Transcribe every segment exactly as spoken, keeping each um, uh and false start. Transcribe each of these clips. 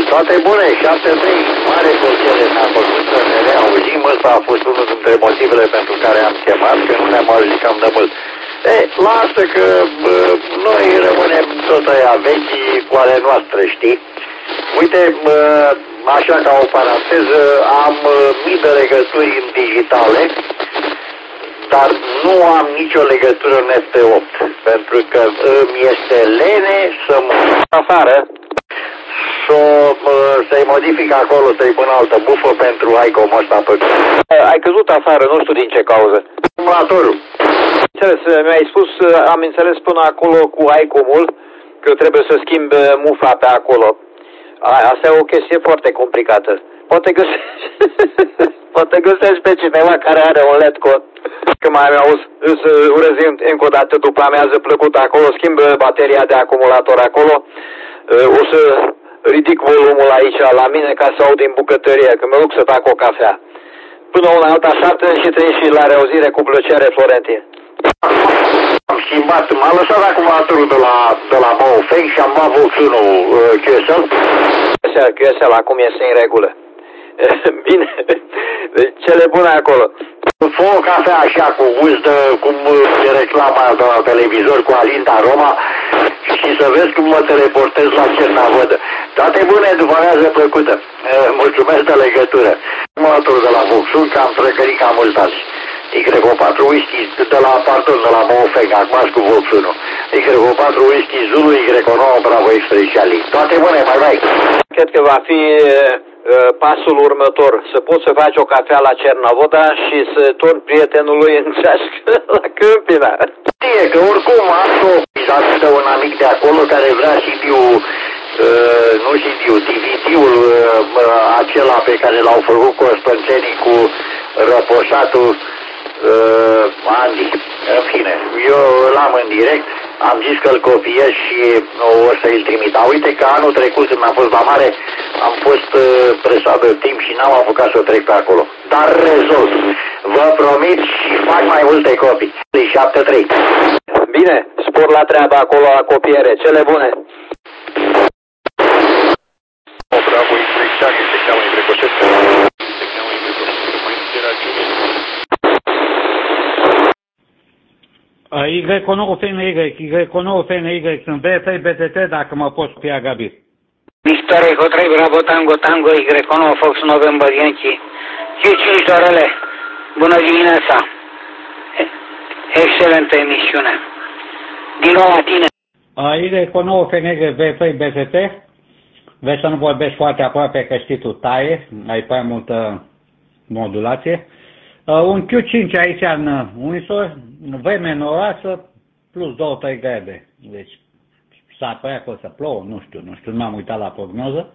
Toate bune, șapte trei, mare plăcere ne-a făcut să ne reauzim. Ăsta a fost unul dintre motivele pentru care am chemat, că nu ne-am auzit cam de mult. Ei, lasă că bă, noi rămânem tot aia vechi cu ale noastre, știi? Uite, bă, așa ca o paranteză, am mii de legături în digitale, dar nu am nicio legătură în F T opt, pentru că îmi este lene să mă afară, să-i modific acolo, să-i pun altă bufă pentru ICOM ăsta pe... Ai căzut afară, nu știu din ce cauză. Acumulatorul. Mi-ai spus, am înțeles până acolo cu ICOM-ul, că trebuie să schimb mufa pe acolo. Asta e o chestie foarte complicată. Poate găsești, poate găsești pe cineva care are un L E D cod. Că mai auzi, îți urez încă o dată după amiază plăcută acolo, schimb bateria de acumulator acolo. O să ridic volumul aici la mine ca să aud din bucătărie, că mă duc să fac o cafea. Până una alta, șapte și trei și la reauzire cu plăcere, Florentin. Am schimbat, m-a lăsat acumulatorul de la, de la Baofeng și am luat Vox unu uh, Q S L. Q S L acum este în regulă. Bine, cele bune acolo. Fă o cafea așa cu gust de, cum e reclama de la televizor cu Alinda Roma și să vezi cum mă teleportez la Cernavodă. Toate bune, după amiază plăcută. Mulțumesc de legătură. Acumulatorul de la Vox unu, că am trăcărit cam mult azi. Y O patru whisky de la, pardon, de la Baofeng, acum cu Vox unu. Y O patru whisky Zulu, Y O nouă Bravo Expresiali. Toate bune, mai mai. Cred că va fi pasul următor, să poți să faci o cafea la Cernavoda și să torni prietenului în ceașcă la Câmpina. Știe că oricum am o pizată de un amic de acolo care vrea C D-ul, uh, nu C D-ul, D V D-ul uh, acela pe care l-au făcut Constanțenii cu răposatul uh, Andy. În fine, eu l-am în direct, am zis că îl copiez și o să-i trimit. A, uite că anul trecut când am fost la mare, am fost uh, presat de timp și n-am apucat să trec pe acolo. Dar rezolv. Vă promit și fac mai multe copii. șapte trei. Bine, spor la treabă acolo la copiere. Cele bune. Bravo, inspecția, inspecția mai precoșesc. Inspecția mai precoșesc. Mai interacțiune. Y nouă F N Y, Y nouă F N Y, sunt V trei B T T, dacă mă poți copia, Gabi. Victor Eco trei, Bravo Tango Tango, Y nouă Fox November Yankee. Q cinci, Dorele. Bună dimineața. Excelentă emisiune. Din nou la tine. Y nouă F N Y, V trei B T T. Vezi să nu vorbești foarte aproape, că știi tu, taie, ai prea multă modulație. Uh, un Q cinci aici în Windsor, vreme noroasă, plus două trei grade. Deci s-ar părea că o să plouă, nu știu, nu știu, nu m-am uitat la prognoză.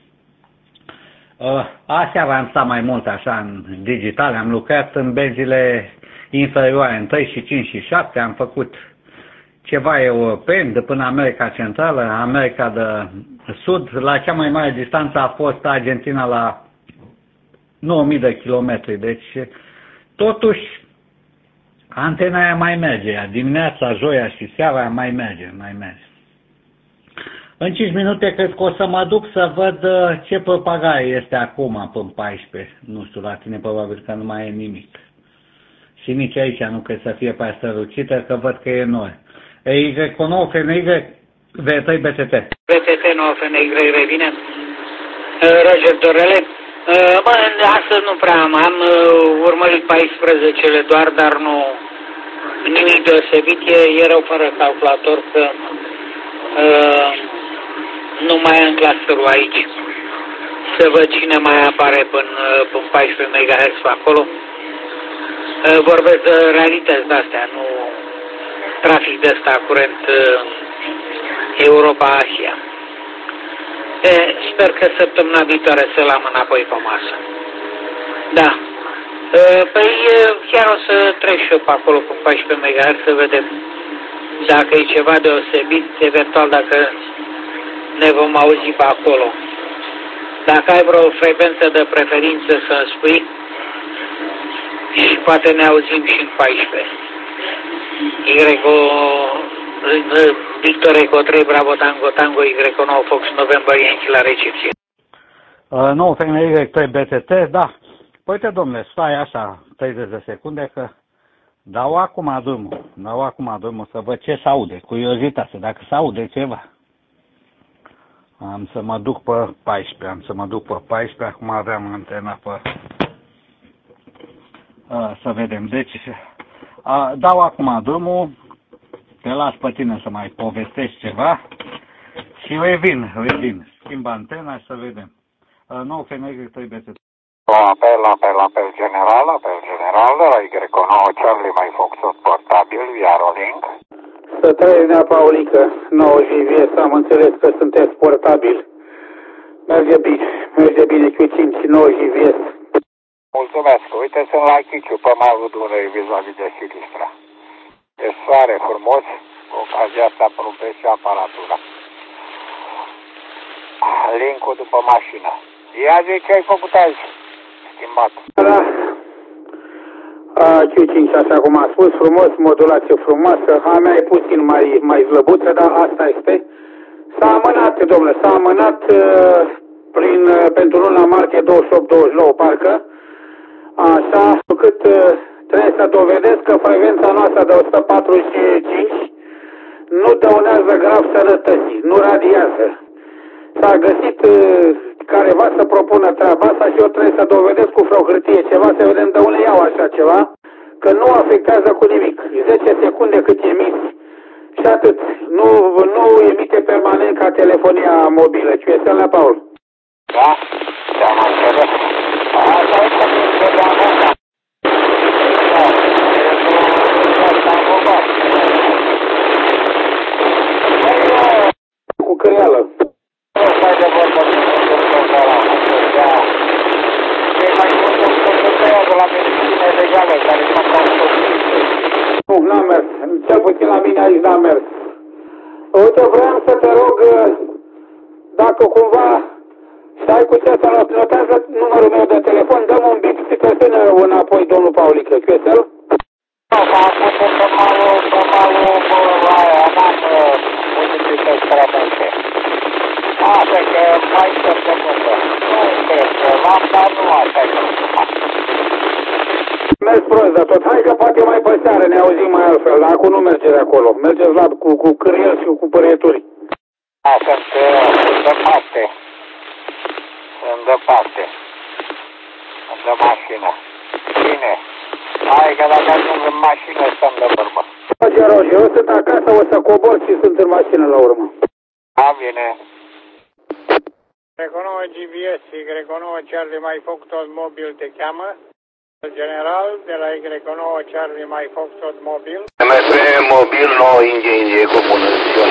Uh, aseară am stat mai mult așa în digital, am lucrat în benzile inferioare, în trei și cinci și șapte, am făcut ceva europeni de până America Centrală, America de Sud. La cea mai mare distanță a fost Argentina la nouă mii de kilometri, deci totuși antena aia mai merge, dimineața, joia și seara mai merge, mai merge. În cinci minute cred că o să mă duc să văd ce propagare este acum până paisprezece. Nu știu, la tine probabil că nu mai e nimic. Și nici aici nu cred să fie prea strălucită, că văd că e noi. Y nouă F N Y, V trei B T T. V T T nouă F N Y, revine. Roger Dorele. Bă, astăzi nu prea am, am urmărit paisprezecele doar, dar nu nimic deosebit. E, e rău fără calculator că uh, nu mai am clusterul aici. Să văd cine mai apare până, până paisprezece megahertz pe acolo. Uh, vorbesc de realități de-astea, nu trafic de ăsta curent uh, Europa-Asia. E, sper că săptămâna viitoare să-l am înapoi pe masă. Da. E, păi chiar o să trec și eu pe acolo cu paisprezece megahertz să vedem dacă e ceva deosebit, eventual dacă ne vom auzi pe acolo. Dacă ai vreo frecvență de preferință să-mi spui și poate ne auzim și în paisprezece. Y Victor Eco trei, Bravo Tango Tango, Y nouă Fox November Yankee la recepție. nouă F N Y trei B T T, da. Păi te, domnule, stai așa treizeci de secunde că dau acum drumul, dau acum drumul să văd ce s-aude, curiozitate, dacă s-aude ceva. Am să mă duc pe paisprezece, am să mă duc pe paisprezece, acum aveam antena pe... A, să vedem, deci a, dau acum drumul, te las pe tine să mai povestești ceva și revin, revin, schimb antena și să vedem. nouă F N Y trei B T T. Apel, apel, apel general, apel general, de la Y nouă Charlie mai Foxtrot portabil, via Rolling. Să trăi, Nea Paulică, nouă J V S, am înțeles că sunteți portabil. Merge bine, merge bine Q cinci și nouă J V S. Mulțumesc, uite, sunt la Chiciu, pe malul Dunării, vis-a-vis de Silistra. E soare frumos, cu ocazia asta apropie și aparatura. Link-ul după mașină. Ia zi ce ai făcut azi, schimbat. Da, a, Q cinci, așa cum a spus, frumos, modulație frumoasă, a mea e puțin mai, mai slăbuță, dar asta este. S-a amânat, domnule, s-a amânat uh, prin, uh, pentru luna martie douăzeci și opt douăzeci și nouă, parcă, așa, cât uh, trebuie să dovedesc că frecvența noastră de o sută patruzeci și cinci nu dăunează grav sănătății, nu radiază. S-a găsit uh, careva să propună treaba asta și eu trebuie să dovedesc cu vreo hârtie ceva, să vedem de unde iau așa ceva, că nu afectează cu nimic. zece secunde cât emiți și atât. Nu, nu emite permanent ca telefonia mobilă. Ce este la Paul? Da, te-am înțeles. Asta e că nu se dea asta. Cu căreală. Stai de vorbă cu doctorul ăla. E mai mult doctorul ăla de la medicine legală, care fac autopsie. Nu, n-a mers. Cel puțin la mine aici n-a mers. Uite, vreau să te rog, dacă cumva stai cu ce să notează numărul meu de telefon, dă-mi un bip și te sună înapoi, domnul Paulică. Chiesel? Nu, s-a pus pe malul, pe malul, la aia, n-am modificat prea multe. Asta că mai săptămână. Nu cred că l-am, dar nu asta e. Mergi prost de tot. Hai că poate mai pe seară ne auzim mai altfel, dar acum nu merge de acolo. Mergeți la, cu, cu cârel și cu părieturi. Da, sunt departe. Sunt departe. Sunt de mașină. Bine. Hai că dacă ajung în mașină, stăm de vorbă. Roger, Roger, eu sunt acasă, o să cobor și sunt în mașină la urmă. Da, bine. Y nouă G V S, Y nouă Charlie mai Foxtrot mobil te cheamă. General, de la Y nouă Charlie mai Foxtrot mobil. M F mobil nouă Indie Indie cu bună ziua.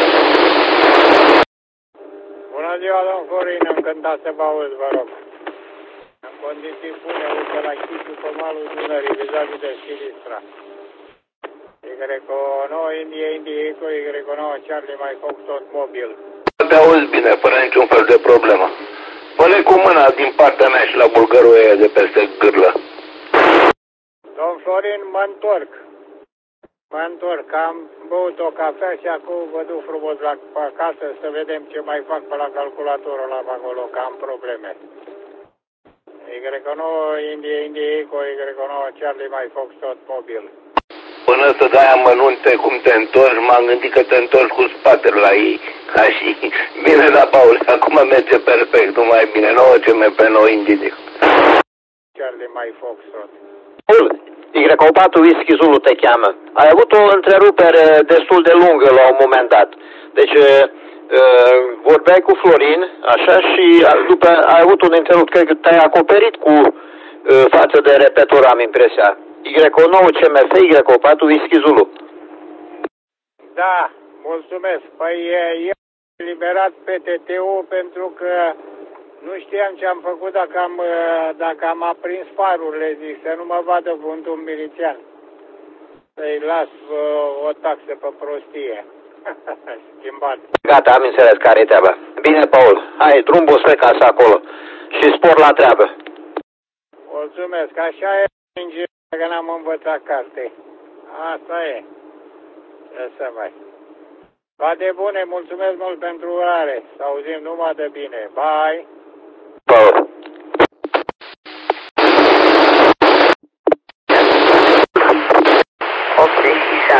Bună ziua, domn Florin, încântat să vă aud, vă rog. În condiții bune, uite la Chiciu, pe malul Dunării, vis-a-vis de Silistra. Y nouă Indie Indie cu Y nouă Charlie mai Foxtrot mobil. Te auzi bine, fără niciun fel de problemă. Pune cu mâna din partea mea și la bulgărul ăia de peste gârlă. Domn Florin, mă întorc. Mă întorc. Am băut o cafea și acum vă duc frumos la acasă să vedem ce mai fac pe la calculatorul ăla pe acolo, că am probleme. Y nouă Indie Indie cu Y nouă Charlie mai Foxtrot mobil. Până să dai amănunte cum te întorci, m-am gândit că te întorci cu spatele la ei. Ca și bine, da, Paul, acum merge perfect, numai bine, nouă C M P nouă Indie. Charlie mai Foxtrot. Y patru Whisky Zulu te cheamă. Ai avut o întrerupere destul de lungă la un moment dat. Deci uh, vorbeai cu Florin, așa, și după ai avut un întrerupt, cred că te-ai acoperit cu uh, față de repetor, am impresia. Y nouă C M F, Y patru Whisky Zulu. Da, mulțumesc. Păi eu am eliberat P T T-ul pentru că nu știam ce am făcut dacă am, dacă am aprins farurile, zic, să nu mă vadă vântul milițian. Să-i las uh, o taxă pe prostie. Schimbat. Gata, am înțeles care-i treaba. Bine, Paul, hai, drum bun spre casă acolo și spor la treabă. Mulțumesc, așa e, că n-am învățat carte. Asta e. Ce să mai. Toate bune, mulțumesc mult pentru urare. Să auzim numai de bine. Bye! Paul.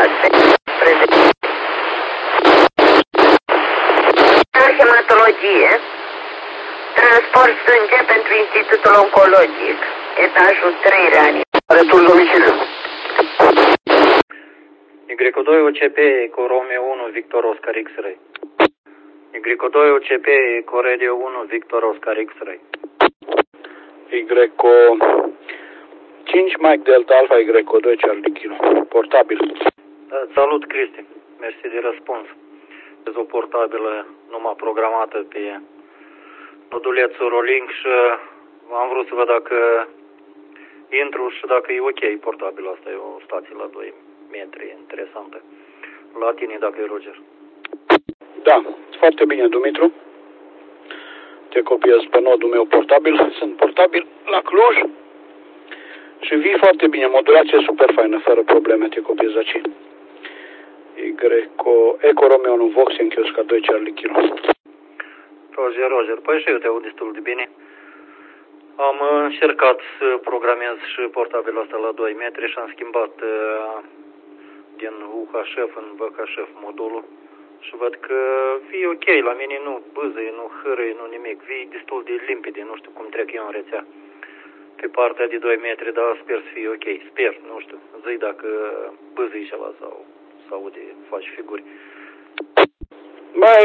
Hematologie, transport sânge pentru Institutul Oncologic, etajul trei, reanimare. Retur domiciliu. Y doi O C P, Eco Romeo unu, Victor Oscar X-Ray. Y doi O C P, Eco Radio unu, Victor Oscar X-Ray. Y cinci, Mike Delta Alpha, Y doi, Charlie Kilo. Portabil. Da, salut, Cristi. Mersi de răspuns. Este o portabilă numai programată pe modulețul Rolling și am vrut să văd dacă intru și dacă e ok portabilul asta. E o stație la doi metri, interesantă. La tine, dacă e Roger. Da, foarte bine, Dumitru. Te copiez pe nodul meu portabil. Sunt portabil la Cluj. Și vii foarte bine, modulație super faină, fără probleme, te copiez aici. Y, Eco Romeo unu, Vox, în Chiosca doi, Charlie Kilo. Roger, Roger, păi și eu te aud destul de bine. Am încercat să programez și portabilul ăsta la doi metri și am schimbat uh, din U H F în V H F modulul. Și văd că vii ok, la mine nu bâzăie, nu hârăie, nu nimic. Vii destul de limpede, nu știu cum trec eu în rețea. Pe partea de doi metri, dar sper să fie ok. Sper, nu știu. Zi dacă bâzăie ceva sau să aude, faci figuri. Mai,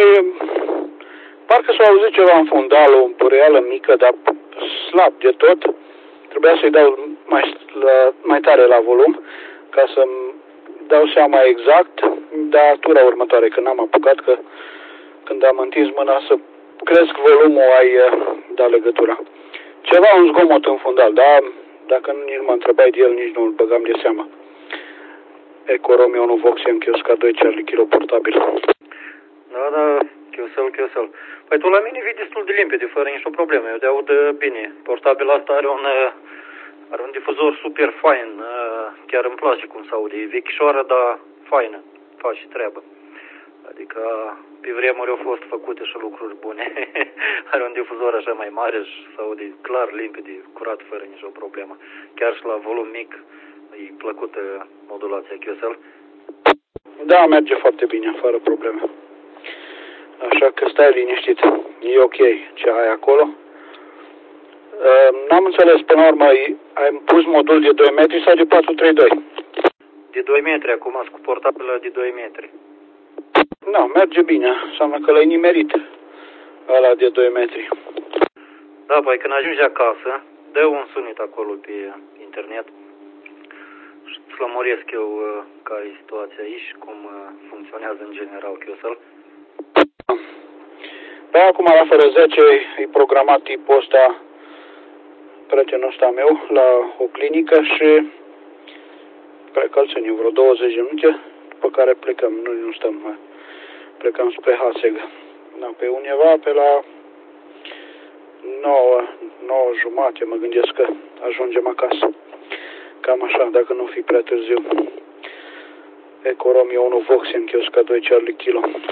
parcă s-a auzit ceva în fundal, o bureală mică, dar slab de tot. Trebuia să-i dau mai, la, mai tare la volum, ca să-mi dau seama exact, dar tura următoare, când am apucat, că când am întins mâna să cresc volumul, ai da legătura. Ceva, un zgomot în fundal, dar dacă nici nu mă întrebai de el, nici nu îl băgam de seama. Eco Romeo unu, Vox, M, Chiosca doi, Charlie Kilo, portabil. Da, da, Chiosel, Chiosel. Păi tu la mine vii destul de limpede, fără nicio problemă, eu te aud bine. Portabil asta are un, are un difuzor super fain, chiar îmi place cum se aude. E vechișoară, dar faină, face treabă. Adică pe vremuri au fost făcute și lucruri bune. Are un difuzor așa mai mare și se aude clar, limpede, curat, fără nicio problemă. Chiar și la volum mic e plăcută modulația Chiosel. Da, merge foarte bine, fără probleme. Așa că stai liniștit. E ok ce ai acolo. N-am înțeles, până la urmă, ai pus modul de doi metri sau de patru trei doi? De doi metri, acum cu portabilă de doi metri. Da, merge bine. Înseamnă că l-ai nimerit ăla de doi metri. Da, păi când ajungi acasă, dă un sunet acolo pe internet și îți lămuresc eu uh, care e situația aici și cum uh, funcționează în general Chiosel. Păi acum la fără zece e programat tipul ăsta prietenul ăsta meu la o clinică și cred că îl ținem vreo douăzeci de minute, după care plecăm, noi nu stăm mai. Plecăm spre Haseg. Da, pe undeva pe la nouă, nouă jumate, mă gândesc că ajungem acasă. Cam așa, dacă nu fi prea târziu. Eco Romeo unu, Vox, în Chiosca doi, Charlie Kilo.